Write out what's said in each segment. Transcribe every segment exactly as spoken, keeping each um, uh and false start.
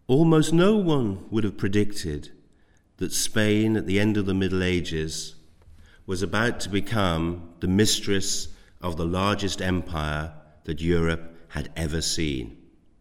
Almost no one would have predicted that Spain at the end of the Middle Ages was about to become the mistress of the largest empire that Europe had ever seen.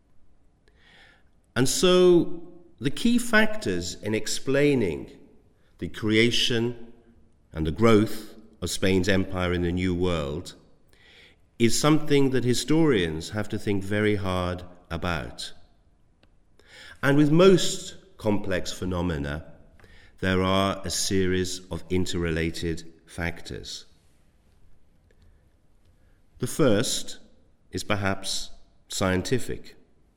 And so the key factors in explaining the creation and the growth of Spain's empire in the New World is something that historians have to think very hard about. And with most complex phenomena, there are a series of interrelated factors. The first is perhaps scientific.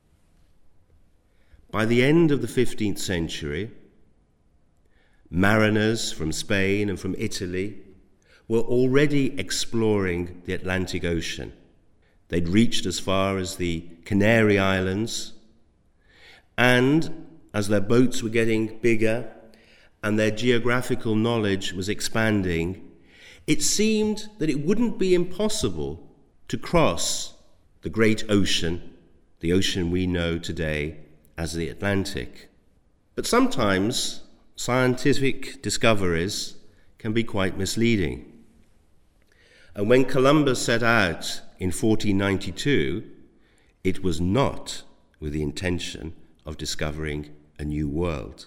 By the end of the fifteenth century, mariners from Spain and from Italy were already exploring the Atlantic Ocean. They'd reached as far as the Canary Islands, and as their boats were getting bigger and their geographical knowledge was expanding, it seemed that it wouldn't be impossible to cross the great ocean, the ocean we know today as the Atlantic. But sometimes scientific discoveries can be quite misleading. And when Columbus set out in fourteen ninety-two, it was not with the intention of discovering a new world.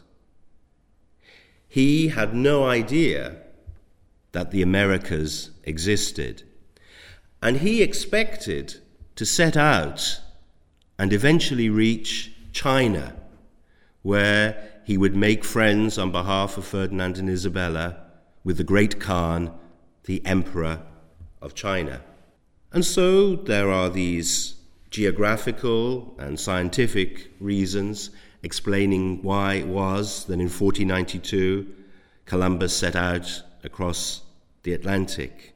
He had no idea that the Americas existed, and he expected to set out and eventually reach China, where he would make friends on behalf of Ferdinand and Isabella with the great Khan, the Emperor of China. And so there are these geographical and scientific reasons explaining why it was that in fourteen ninety-two Columbus set out across the Atlantic.